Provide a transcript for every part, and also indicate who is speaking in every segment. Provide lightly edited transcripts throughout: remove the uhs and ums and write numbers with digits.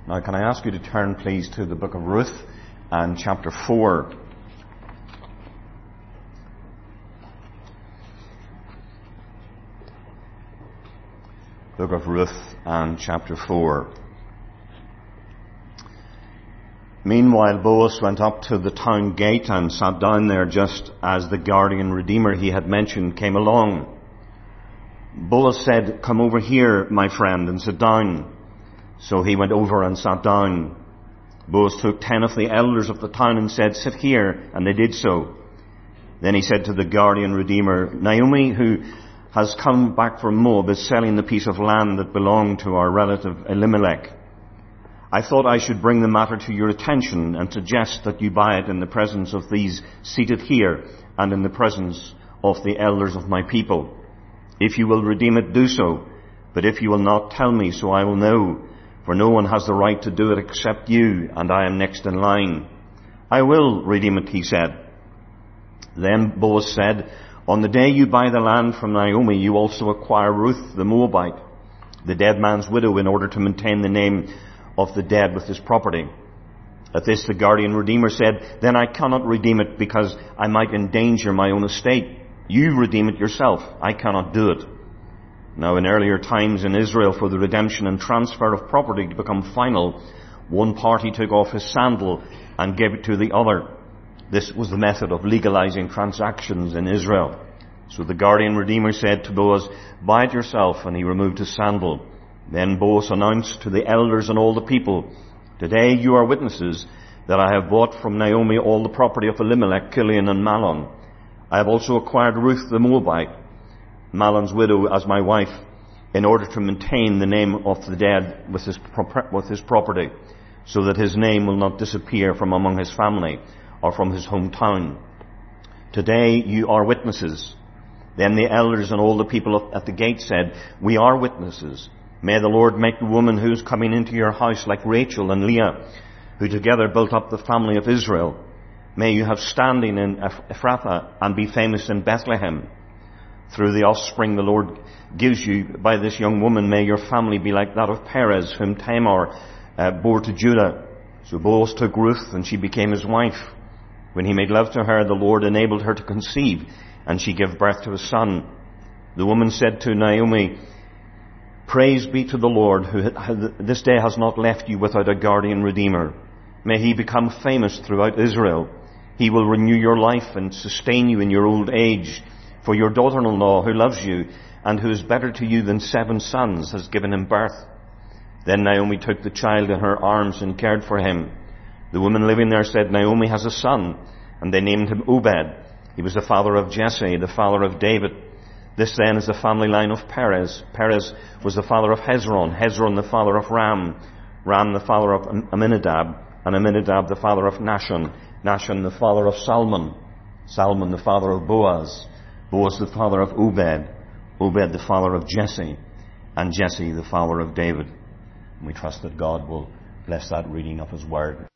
Speaker 1: Now, can I ask you to turn, please, to the book of Ruth and chapter 4. Book of Ruth and chapter 4. Meanwhile, Boaz went up to the town gate and sat down there just as the guardian redeemer he had mentioned came along. Boaz said, "Come over here, my friend, and sit down." So he went over and sat down. Boaz took 10 of the elders of the town and said, "Sit here," and they did so. Then he said to the guardian redeemer, "Naomi, who has come back from Moab, is selling the piece of land that belonged to our relative Elimelech. I thought I should bring the matter to your attention and suggest that you buy it in the presence of these seated here and in the presence of the elders of my people. If you will redeem it, do so. But if you will not, tell me, so I will know. For no one has the right to do it except you, and I am next in line." "I will redeem it," he said. Then Boaz said, "On the day you buy the land from Naomi, you also acquire Ruth the Moabite, the dead man's widow, in order to maintain the name of the dead with his property." At this the guardian redeemer said, "Then I cannot redeem it because I might endanger my own estate. You redeem it yourself. I cannot do it." Now, in earlier times in Israel, for the redemption and transfer of property to become final, one party took off his sandal and gave it to the other. This was the method of legalizing transactions in Israel. So the guardian redeemer said to Boaz, "Buy it yourself," and he removed his sandal. Then Boaz announced to the elders and all the people, "Today you are witnesses that I have bought from Naomi all the property of Elimelech, Kilion, and Mahlon. I have also acquired Ruth the Moabite, Mahlon's widow, as my wife, in order to maintain the name of the dead with his property, so that his name will not disappear from among his family or from his hometown. Today you are witnesses." Then the elders and all the people at the gate said, "We are witnesses. May the Lord make the woman who is coming into your house like Rachel and Leah, who together built up the family of Israel. May you have standing in Ephrathah and be famous in Bethlehem. Through the offspring the Lord gives you by this young woman, may your family be like that of Perez, whom Tamar bore to Judah." So Boaz took Ruth, and she became his wife. When he made love to her, the Lord enabled her to conceive, and she gave birth to a son. The woman said to Naomi, "Praise be to the Lord, who this day has not left you without a guardian redeemer. May he become famous throughout Israel. He will renew your life and sustain you in your old age. For your daughter-in-law, who loves you, and who is better to you than 7 sons, has given him birth." Then Naomi took the child in her arms and cared for him. The woman living there said, "Naomi has a son," and they named him Obed. He was the father of Jesse, the father of David. This then is the family line of Perez. Perez was the father of Hezron, Hezron the father of Ram, Ram the father of Amminadab, and Amminadab the father of Nahshon, Nahshon the father of Salmon, Salmon the father of Boaz, Boaz the father of Obed, Obed the father of Jesse, and Jesse the father of David. And we trust that God will bless that reading of his word.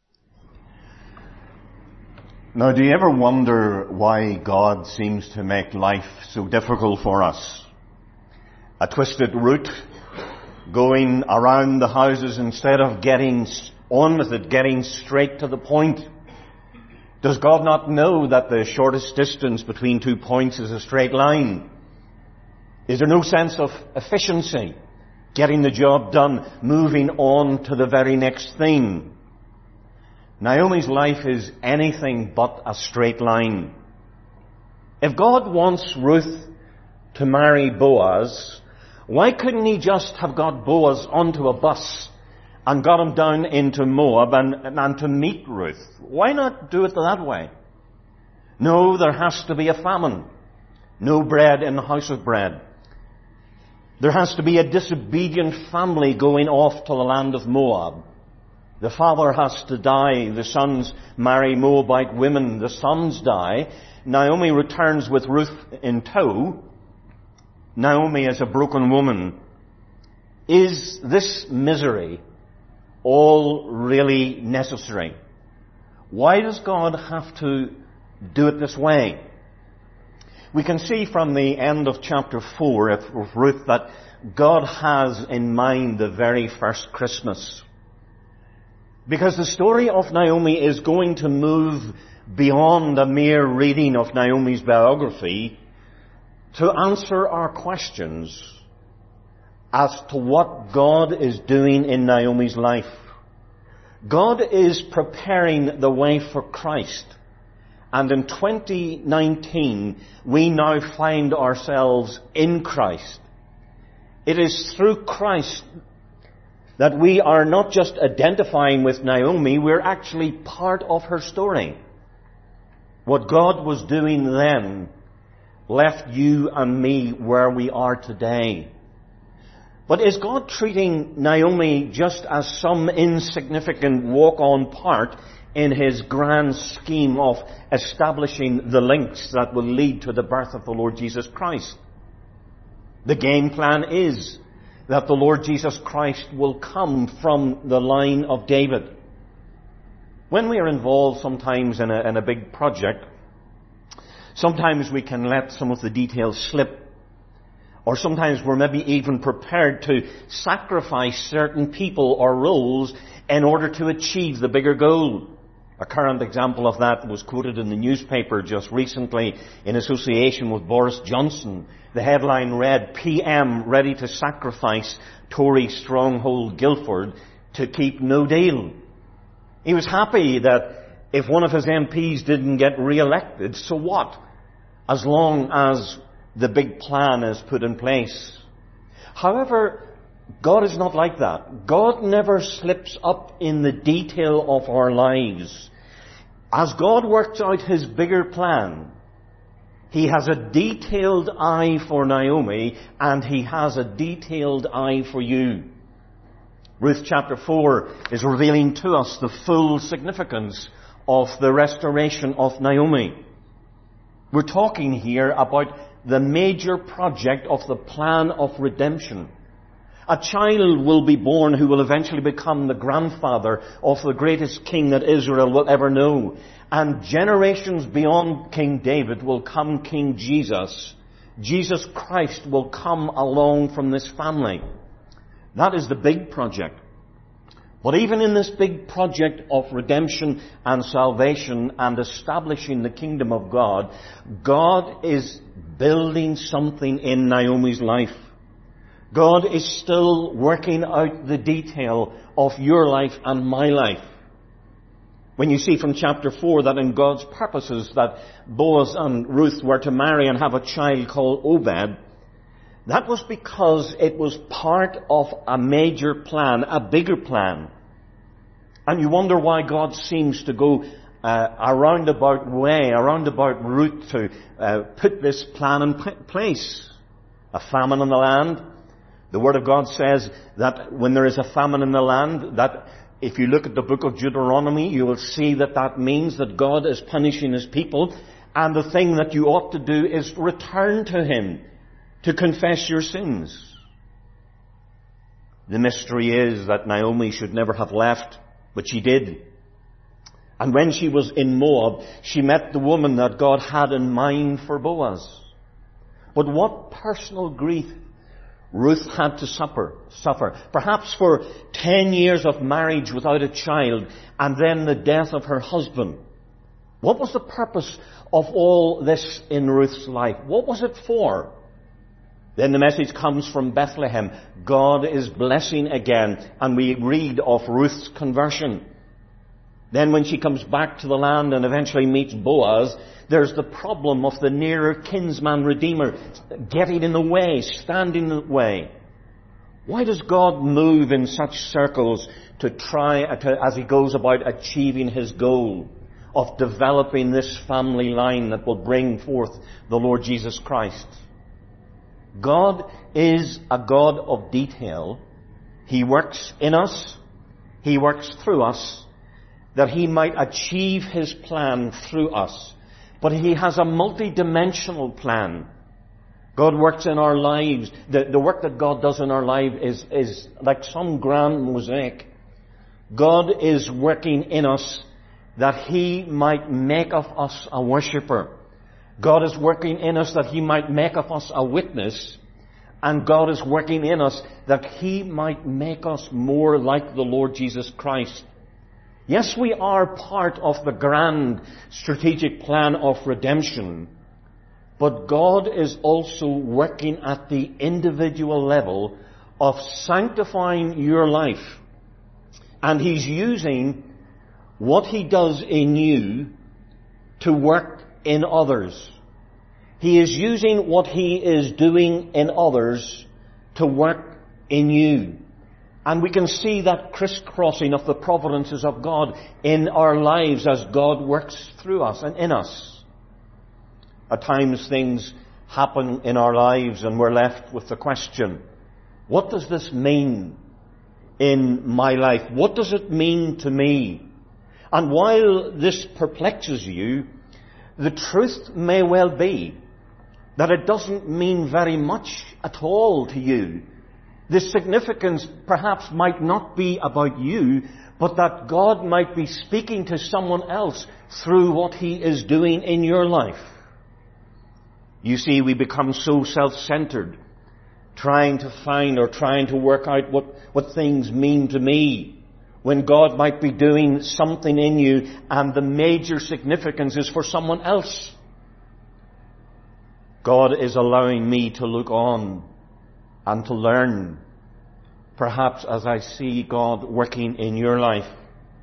Speaker 1: Now, do you ever wonder why God seems to make life so difficult for us? A twisted route, going around the houses instead of getting on with it, getting straight to the point. Does God not know that the shortest distance between 2 points is a straight line? Is there no sense of efficiency? Getting the job done, moving on to the very next thing. Naomi's life is anything but a straight line. If God wants Ruth to marry Boaz, why couldn't he just have got Boaz onto a bus and got him down into Moab and to meet Ruth? Why not do it that way? No, there has to be a famine. No bread in the house of bread. There has to be a disobedient family going off to the land of Moab. The father has to die. The sons marry Moabite women. The sons die. Naomi returns with Ruth in tow. Naomi is a broken woman. Is this misery all really necessary? Why does God have to do it this way? We can see from the end of chapter 4 of Ruth that God has in mind the very first Christmas. Because the story of Naomi is going to move beyond a mere reading of Naomi's biography to answer our questions as to what God is doing in Naomi's life. God is preparing the way for Christ. And in 2019, we now find ourselves in Christ. It is through Christ that we are not just identifying with Naomi, we're actually part of her story. What God was doing then left you and me where we are today. But is God treating Naomi just as some insignificant walk-on part in His grand scheme of establishing the links that will lead to the birth of the Lord Jesus Christ? The game plan is that the Lord Jesus Christ will come from the line of David. When we are involved sometimes in a big project, sometimes we can let some of the details slip. Or sometimes we're maybe even prepared to sacrifice certain people or roles in order to achieve the bigger goal. A current example of that was quoted in the newspaper just recently in association with Boris Johnson. The headline read, PM ready to sacrifice Tory stronghold Guildford to keep no deal. He was happy that if one of his MPs didn't get re-elected, so what? As long as the big plan is put in place. However, God is not like that. God never slips up in the detail of our lives. As God works out His bigger plan, He has a detailed eye for Naomi, and He has a detailed eye for you. Ruth chapter 4 is revealing to us the full significance of the restoration of Naomi. We're talking here about the major project of the plan of redemption. A child will be born who will eventually become the grandfather of the greatest king that Israel will ever know. And generations beyond King David will come King Jesus. Jesus Christ will come along from this family. That is the big project. But even in this big project of redemption and salvation and establishing the kingdom of God, God is building something in Naomi's life. God is still working out the detail of your life and my life. When you see from chapter 4 that in God's purposes that Boaz and Ruth were to marry and have a child called Obed, that was because it was part of a major plan, a bigger plan. And you wonder why God seems to go a roundabout route to put this plan in place. A famine in the land. The Word of God says that when there is a famine in the land, that if you look at the book of Deuteronomy, you will see that that means that God is punishing His people. And the thing that you ought to do is return to Him to confess your sins. The mystery is that Naomi should never have left, but she did. And when she was in Moab, she met the woman that God had in mind for Boaz. But what personal grief Ruth had to suffer. Perhaps for 10 years of marriage without a child, and then the death of her husband. What was the purpose of all this in Ruth's life? What was it for? Then the message comes from Bethlehem. God is blessing again, and we read of Ruth's conversion. Then when she comes back to the land and eventually meets Boaz, there's the problem of the nearer kinsman redeemer getting in the way, standing in the way. Why does God move in such circles to try, as He goes about achieving His goal of developing this family line that will bring forth the Lord Jesus Christ? God is a God of detail. He works in us. He works through us, that He might achieve His plan through us. But He has a multi-dimensional plan. God works in our lives. The work that God does in our life is like some grand mosaic. God is working in us that He might make of us a worshipper. God is working in us that He might make of us a witness. And God is working in us that He might make us more like the Lord Jesus Christ. Yes, we are part of the grand strategic plan of redemption, but God is also working at the individual level of sanctifying your life. And He's using what He does in you to work in others. He is using what He is doing in others to work in you. And we can see that crisscrossing of the providences of God in our lives as God works through us and in us. At times things happen in our lives and we're left with the question, what does this mean in my life? What does it mean to me? And while this perplexes you, the truth may well be that it doesn't mean very much at all to you. The significance perhaps might not be about you, but that God might be speaking to someone else through what He is doing in your life. You see, we become so self-centered, trying to find or trying to work out what things mean to me, when God might be doing something in you and the major significance is for someone else. God is allowing me to look on and to learn, perhaps as I see God working in your life.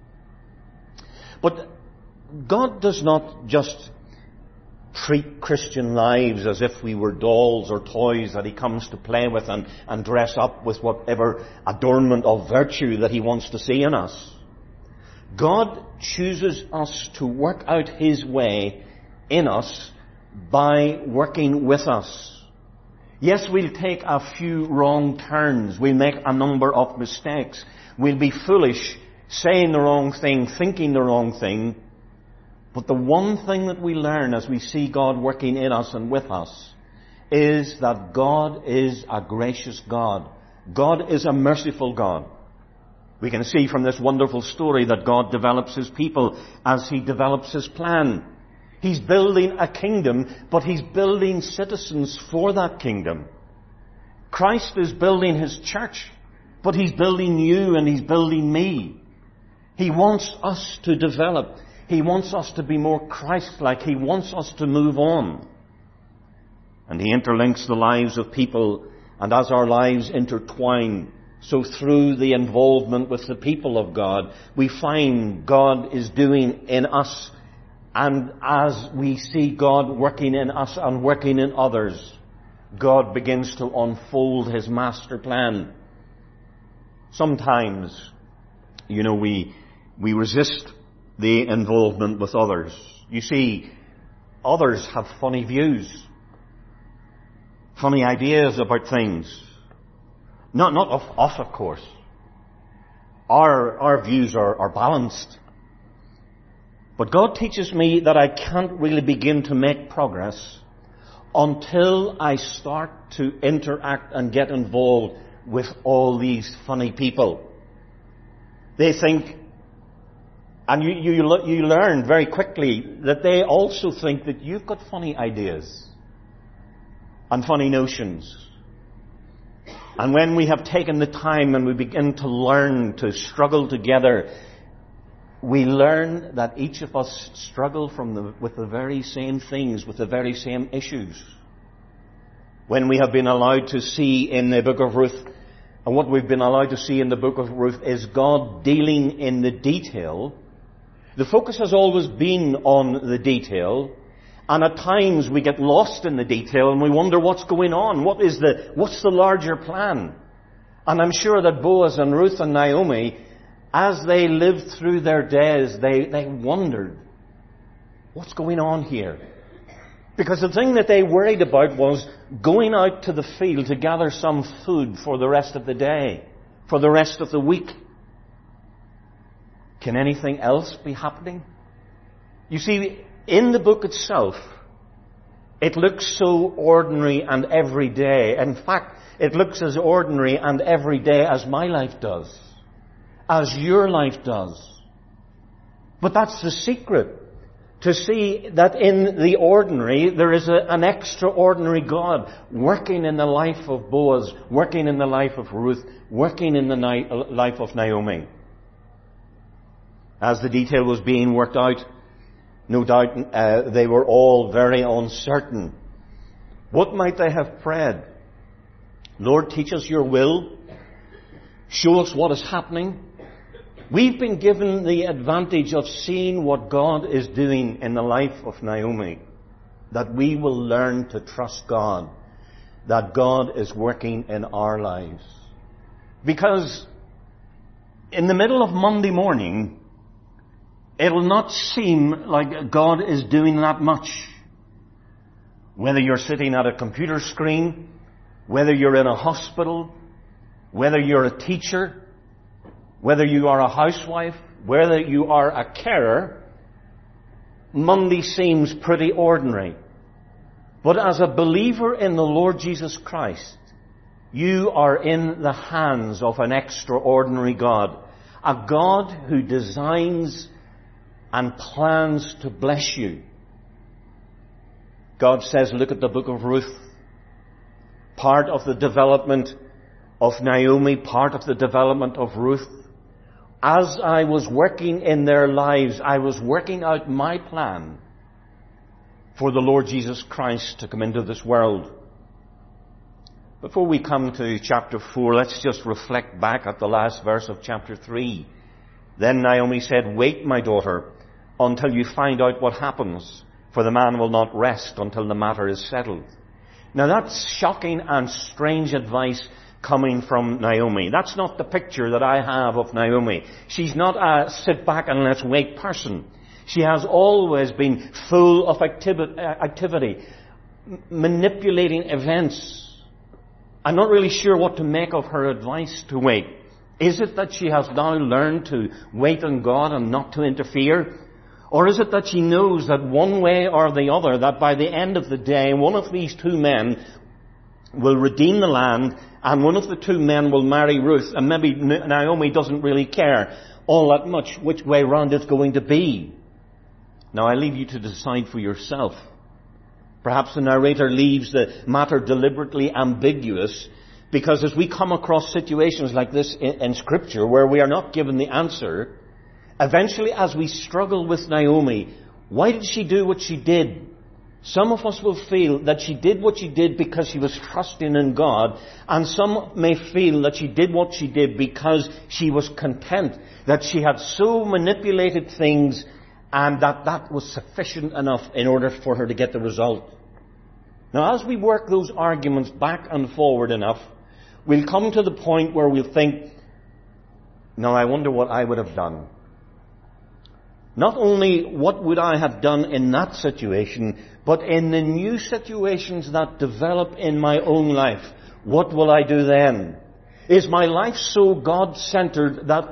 Speaker 1: But God does not just treat Christian lives as if we were dolls or toys that He comes to play with and dress up with whatever adornment of virtue that He wants to see in us. God chooses us to work out His way in us by working with us. Yes, we'll take a few wrong turns. We'll make a number of mistakes. We'll be foolish, saying the wrong thing, thinking the wrong thing. But the one thing that we learn as we see God working in us and with us is that God is a gracious God. God is a merciful God. We can see from this wonderful story that God develops His people as He develops His plan. He's building a kingdom, but He's building citizens for that kingdom. Christ is building His church, but He's building you and He's building me. He wants us to develop. He wants us to be more Christ-like. He wants us to move on. And He interlinks the lives of people, and as our lives intertwine, so through the involvement with the people of God, we find God is doing in us. And as we see God working in us and working in others, God begins to unfold His master plan. Sometimes, we resist the involvement with others. You see, others have funny views, funny ideas about things. Not of us, of course. Our views are balanced. But God teaches me that I can't really begin to make progress until I start to interact and get involved with all these funny people. They think, and you learn very quickly that they also think that you've got funny ideas and funny notions. And when we have taken the time and we begin to learn to struggle together, we learn that each of us struggle with the very same things, with the very same issues. When we have been allowed to see in the book of Ruth, and what we've been allowed to see in the book of Ruth is God dealing in the detail. The focus has always been on the detail, and at times we get lost in the detail and we wonder what's going on. What's the larger plan? And I'm sure that Boaz and Ruth and Naomi, as they lived through their days, they wondered, what's going on here? Because the thing that they worried about was going out to the field to gather some food for the rest of the day, for the rest of the week. Can anything else be happening? You see, in the book itself, it looks so ordinary and everyday. In fact, it looks as ordinary and everyday as my life does, as your life does. But that's the secret, to see that in the ordinary there is an extraordinary God working in the life of Boaz, working in the life of Ruth, working in the life of Naomi. As the detail was being worked out, no doubt they were all very uncertain. What might they have prayed? Lord, teach us your will. Show us what is happening. We've been given the advantage of seeing what God is doing in the life of Naomi. That we will learn to trust God. That God is working in our lives. Because in the middle of Monday morning, it'll not seem like God is doing that much. Whether you're sitting at a computer screen, whether you're in a hospital, whether you're a teacher, whether you are a housewife, whether you are a carer, Monday seems pretty ordinary. But as a believer in the Lord Jesus Christ, you are in the hands of an extraordinary God. A God who designs and plans to bless you. God says, look at the book of Ruth. Part of the development of Naomi, part of the development of Ruth. As I was working in their lives, I was working out my plan for the Lord Jesus Christ to come into this world. Before we come to chapter 4, let's just reflect back at the last verse of chapter 3. Then Naomi said, wait, my daughter, until you find out what happens, for the man will not rest until the matter is settled. Now that's shocking and strange advice coming from Naomi. That's not the picture that I have of Naomi. She's not a sit back and let's wait person. She has always been full of activity, manipulating events. I'm not really sure what to make of her advice to wait. Is it that she has now learned to wait on God and not to interfere? Or is it that she knows that one way or the other, that by the end of the day, one of these two men will redeem the land, and one of the two men will marry Ruth, and maybe Naomi doesn't really care all that much which way round it's going to be? Now I leave you to decide for yourself. Perhaps the narrator leaves the matter deliberately ambiguous, because as we come across situations like this in Scripture where we are not given the answer, eventually as we struggle with Naomi, why did she do what she did? Some of us will feel that she did what she did because she was trusting in God, and some may feel that she did what she did because she was content, that she had so manipulated things and that was sufficient enough in order for her to get the result. Now as we work those arguments back and forward enough, we'll come to the point where we'll think, now I wonder what I would have done. Not only what would I have done in that situation, but in the new situations that develop in my own life, what will I do then? Is my life so God-centered that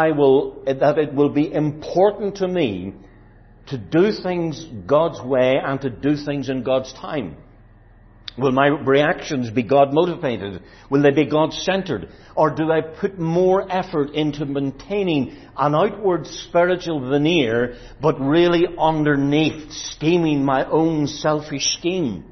Speaker 1: it will be important to me to do things God's way and to do things in God's time? Will my reactions be God-motivated? Will they be God-centered? Or do I put more effort into maintaining an outward spiritual veneer, but really underneath scheming my own selfish scheme?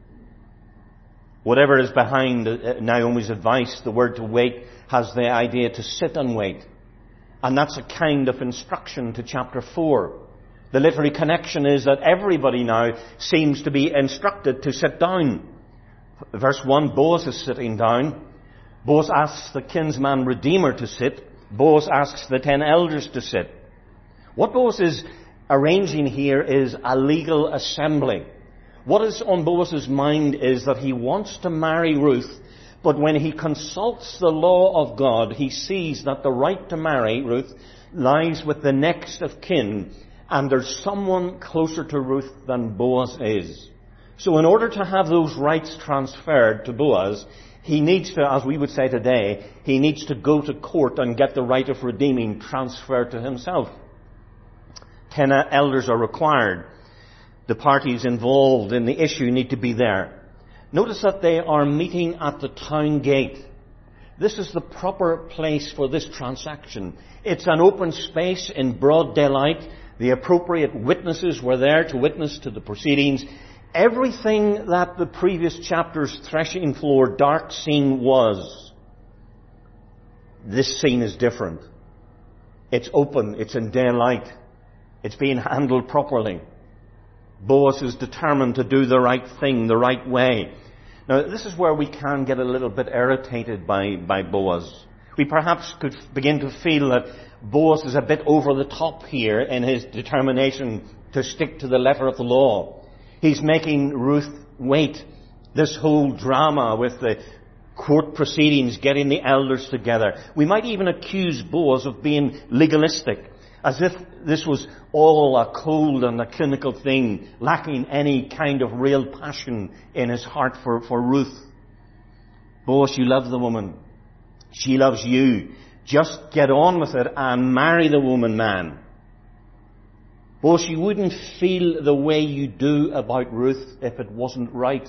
Speaker 1: Whatever is behind Naomi's advice, the word to wait has the idea to sit and wait. And that's a kind of instruction to chapter 4. The literary connection is that everybody now seems to be instructed to sit down. Verse 1, Boaz is sitting down. Boaz asks the kinsman redeemer to sit. Boaz asks the 10 elders to sit. What Boaz is arranging here is a legal assembly. What is on Boaz's mind is that he wants to marry Ruth, but when he consults the law of God, he sees that the right to marry Ruth lies with the next of kin, and there's someone closer to Ruth than Boaz is. So in order to have those rights transferred to Boaz, he needs to, as we would say today, he needs to go to court and get the right of redeeming transferred to himself. 10 elders are required. The parties involved in the issue need to be there. Notice that they are meeting at the town gate. This is the proper place for this transaction. It's an open space in broad daylight. The appropriate witnesses were there to witness to the proceedings. Everything that the previous chapter's threshing floor dark scene was, this scene is different. It's open. It's in daylight. It's being handled properly. Boaz is determined to do the right thing, the right way. Now, this is where we can get a little bit irritated by Boaz. We perhaps could begin to feel that Boaz is a bit over the top here in his determination to stick to the letter of the law. He's making Ruth wait. This whole drama with the court proceedings, getting the elders together. We might even accuse Boaz of being legalistic, as if this was all a cold and a clinical thing, lacking any kind of real passion in his heart for Ruth. Boaz, you love the woman. She loves you. Just get on with it and marry the woman, man. Boaz, you wouldn't feel the way you do about Ruth if it wasn't right.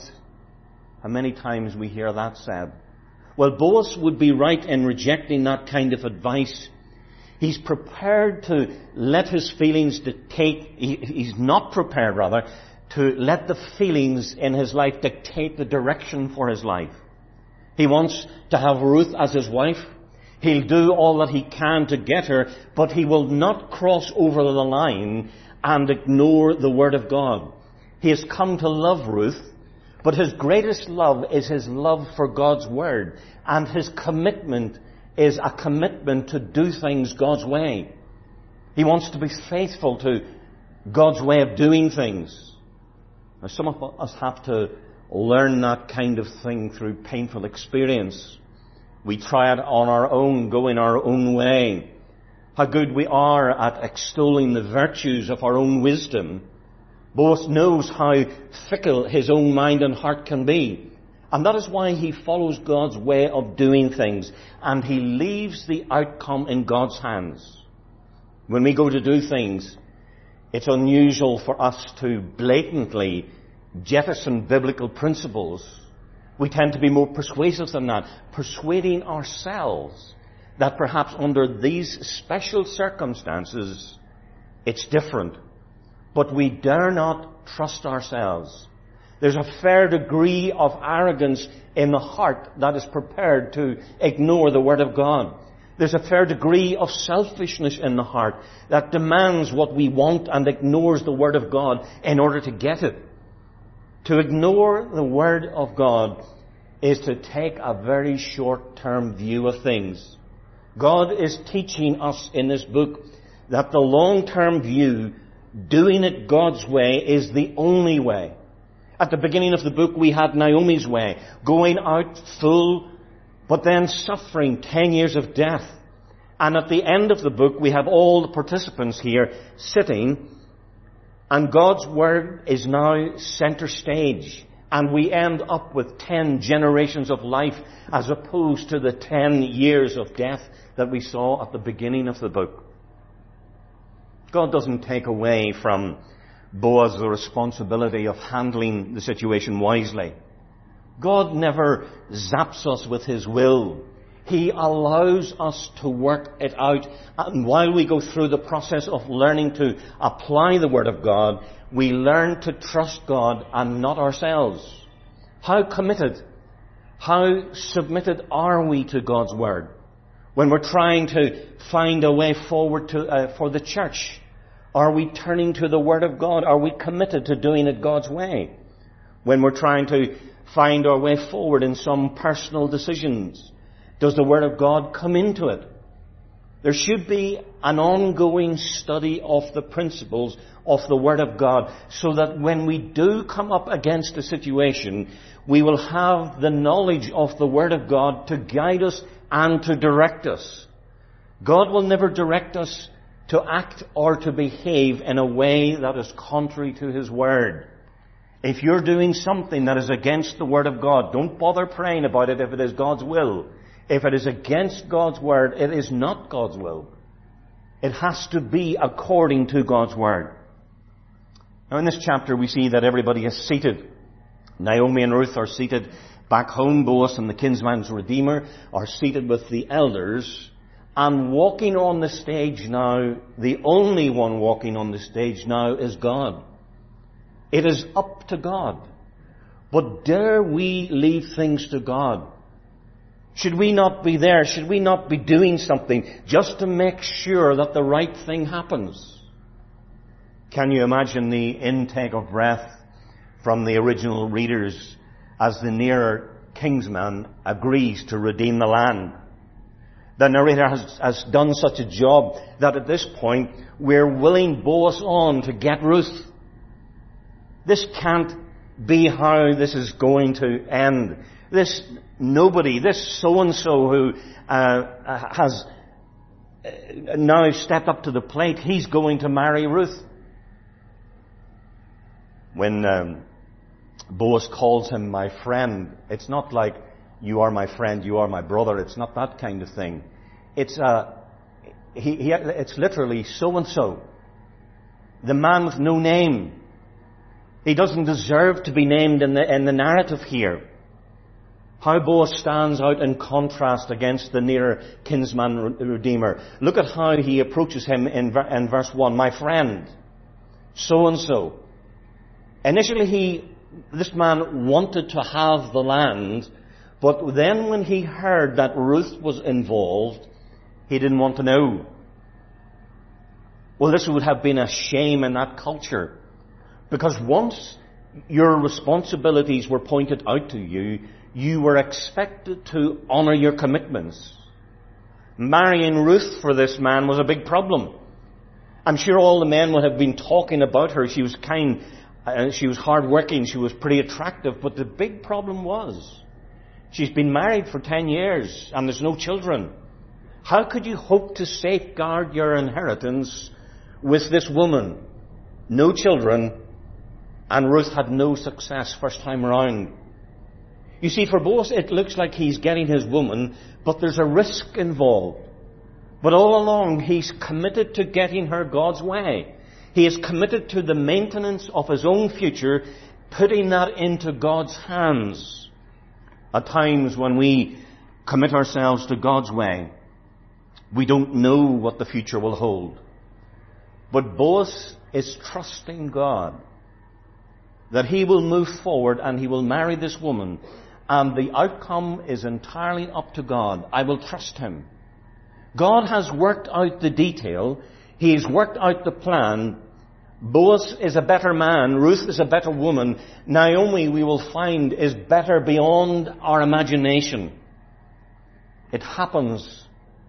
Speaker 1: How many times we hear that said? Well, Boaz would be right in rejecting that kind of advice. He's prepared to let his feelings dictate, he's not prepared, rather, to let the feelings in his life dictate the direction for his life. He wants to have Ruth as his wife. He'll do all that he can to get her, but he will not cross over the line and ignore the Word of God. He has come to love Ruth, but his greatest love is his love for God's Word, and his commitment is a commitment to do things God's way. He wants to be faithful to God's way of doing things. Now, some of us have to learn that kind of thing through painful experience. We try it on our own, going our own way. How good we are at extolling the virtues of our own wisdom. Boaz knows how fickle his own mind and heart can be. And that is why he follows God's way of doing things. And he leaves the outcome in God's hands. When we go to do things, it's unusual for us to blatantly jettison biblical principles. We tend to be more persuasive than that, persuading ourselves that perhaps under these special circumstances, it's different. But we dare not trust ourselves. There's a fair degree of arrogance in the heart that is prepared to ignore the Word of God. There's a fair degree of selfishness in the heart that demands what we want and ignores the Word of God in order to get it. To ignore the Word of God is to take a very short-term view of things. God is teaching us in this book that the long-term view, doing it God's way, is the only way. At the beginning of the book we had Naomi's way, going out full, but then suffering 10 years of death. And at the end of the book we have all the participants here sitting, and God's Word is now center stage. And we end up with 10 generations of life as opposed to the 10 years of death that we saw at the beginning of the book. God doesn't take away from Boaz the responsibility of handling the situation wisely. God never zaps us with His will. He allows us to work it out. And while we go through the process of learning to apply the Word of God, we learn to trust God and not ourselves. How committed, how submitted are we to God's Word? When we're trying to find a way forward for the church, are we turning to the Word of God? Are we committed to doing it God's way? When we're trying to find our way forward in some personal decisions, does the Word of God come into it? There should be an ongoing study of the principles of the Word of God so that when we do come up against a situation, we will have the knowledge of the Word of God to guide us and to direct us. God will never direct us to act or to behave in a way that is contrary to His Word. If you're doing something that is against the Word of God, don't bother praying about it if it is God's will. If it is against God's Word, it is not God's will. It has to be according to God's Word. Now in this chapter we see that everybody is seated. Naomi and Ruth are seated back home. Boaz and the kinsman's redeemer are seated with the elders. And walking on the stage now, the only one walking on the stage now is God. It is up to God. But dare we leave things to God? Should we not be there? Should we not be doing something just to make sure that the right thing happens? Can you imagine the intake of breath from the original readers as the nearer kinsman agrees to redeem the land? The narrator has done such a job that at this point we're willing Boaz on to get Ruth. This can't be how this is going to end. This nobody, this so-and-so who has now stepped up to the plate, he's going to marry Ruth. When Boaz calls him my friend, it's not like, you are my friend, you are my brother. It's not that kind of thing. It's literally so-and-so. The man with no name. He doesn't deserve to be named in the narrative here. How Boaz stands out in contrast against the nearer kinsman redeemer. Look at how he approaches him in verse 1. My friend, so-and-so. Initially this man wanted to have the land, but then when he heard that Ruth was involved, he didn't want to know. Well, this would have been a shame in that culture. Because once your responsibilities were pointed out to you, you were expected to honour your commitments. Marrying Ruth for this man was a big problem. I'm sure all the men would have been talking about her. She was kind, she was hard-working, she was pretty attractive, but the big problem was she's been married for 10 years and there's no children. How could you hope to safeguard your inheritance with this woman? No children, and Ruth had no success first time around. You see, for Boaz it looks like he's getting his woman, but there's a risk involved. But all along he's committed to getting her God's way. He is committed to the maintenance of his own future, putting that into God's hands. At times when we commit ourselves to God's way, we don't know what the future will hold. But Boaz is trusting God that he will move forward and he will marry this woman, and the outcome is entirely up to God. I will trust him. God has worked out the detail. He has worked out the plan. Boaz is a better man. Ruth is a better woman. Naomi, we will find, is better beyond our imagination. It happens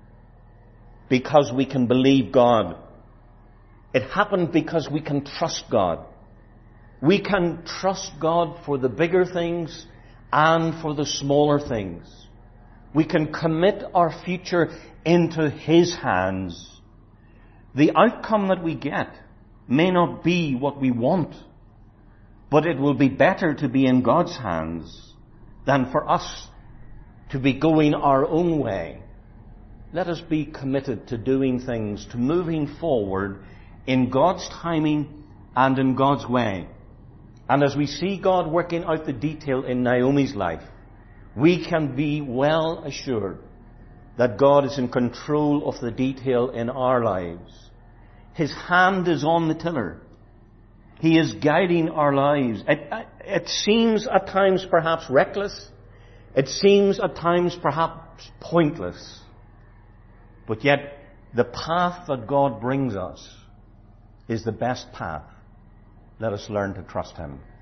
Speaker 1: because we can believe God. It happened because we can trust God. We can trust God for the bigger things and for the smaller things. We can commit our future into His hands. The outcome that we get may not be what we want, but it will be better to be in God's hands than for us to be going our own way. Let us be committed to doing things, to moving forward in God's timing and in God's way. And as we see God working out the detail in Naomi's life, we can be well assured that God is in control of the detail in our lives. His hand is on the tiller. He is guiding our lives. It seems at times perhaps reckless. It seems at times perhaps pointless. But yet the path that God brings us is the best path. Let us learn to trust Him.